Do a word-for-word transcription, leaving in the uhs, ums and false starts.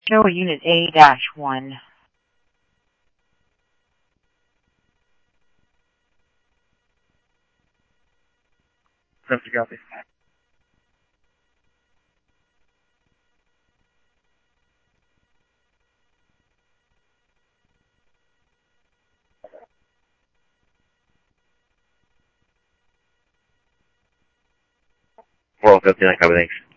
Show Unit A dash one. Perfect, copy. four fifty-nine, copy, thanks.